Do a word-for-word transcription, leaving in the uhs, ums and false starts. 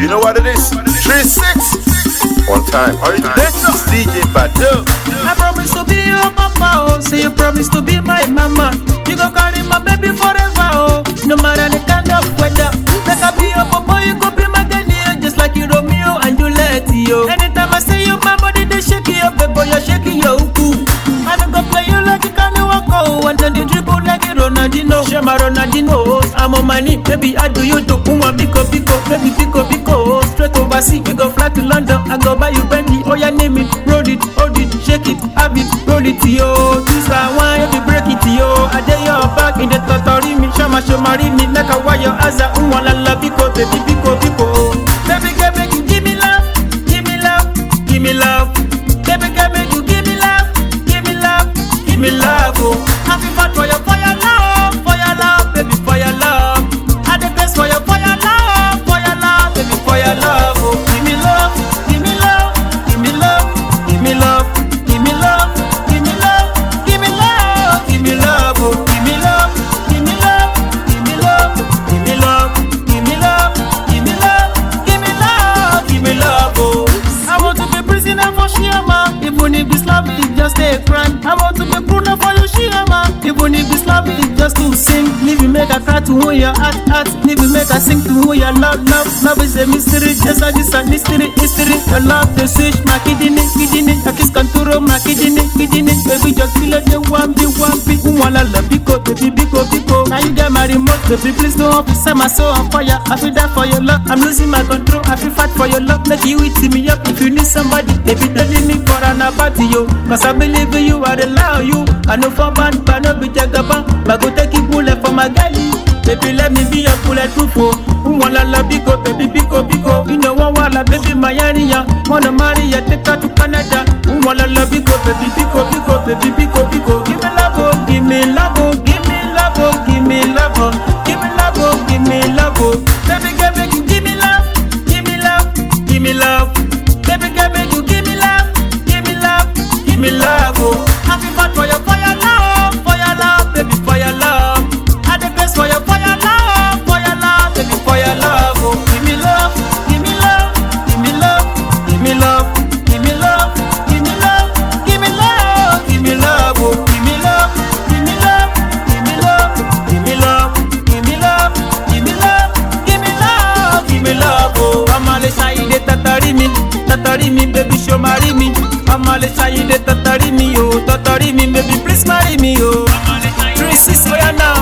You know what it is? three six. One time. Originators D J Badu. I promise to be your papa, oh. Say you promise to be my mama. You go carry my baby forever, oh. No matter the kind of weather. Like I be your papa, you go be my daddy, just like you Romeo and Juliet, yo. Anytime I say you, my body they shake you up, baby, you're shaking your uku. I don't go play you like you can't walk, oh. And then you dribble like a Ronaldinho. Shema Ronaldinho, I'm on my knee, baby. I do you to Uma Pico Pico, baby Pico Pico. Straight overseas, we go fly to London. I go buy you Bentley, oh yeah, name it, roll it, hold it, shake it, have it, roll it, yo. This I want you to break it, yo. I dare your back in the totori me, shama shama me, like a wire as a umwa la la Pico, baby Pico Pico. Baby girl, make you give me love, give me love, give me love. Baby girl, make you give me love, give me love, give me love, oh. Happy fat for your for your love, for your love, baby, for your love. I the best for your for your love, for your love, baby, for your love, oh. Give me love, give me love, give me love, give me love, give me love, give me love, give me love, give me love, oh. Give me love, give me love, give me love, give me love, give me love, give me love, give me love, give me love, oh. I want to be prisoner for Shiama, even if this love is just a crime. I want to be Bruno for you, Shiama, even if this love is just to sing. Leave me make a cry to who your heart, heart. Leave me make a sing to who your love, love. Love is a mystery, just like this a mystery, history. Your love, the switch, my kidney, kidney. I kiss contour, my kidney, kidney. Baby, just feel like you want me, want me. Who wanna love, Pico, baby, Pico, Pico. Now you get my remote, baby, please don't up. Set my soul on fire. I feel that for your love. I'm losing my control. I feel fight for your love. Let you eat me up. If you need somebody, baby, telling me for an about you. Cause I believe in you, I allow you. I know for man, but no be jagaban. But go take it bullet for my galley. Baby, let me be a bulletproof. Who wanna love Pico, baby, Pico, Pico. You know one wanna baby, my area. Wanna marry ya, take her to Canada. Who wanna love Pico, baby, Pico, Pico, baby, Pico, Pico. Give me love, oh, give me love, oh, give me love, oh, give me love, oh, give me love, oh, give me love, oh. Baby, girl, make you give me love, give me love, give me love. Baby, girl, make you give me love, give me love, give me love, oh. Happy fat for your for your love, for your love, baby, for your love. I the best for your for your love, for your love, baby, for your love, oh. Give me love, give me love, give me love, give me love, give me love, give me love, give me love, give me love, oh. Give me love, give me love, give me love, give me love, give me love, give me love, give me love, give me love, oh. Amale saide tatari mi, tatari mi, baby, show marry me. Amale saide tatari mi, oh, tatari mi, baby, please marry me, oh. three six, oh yeah now.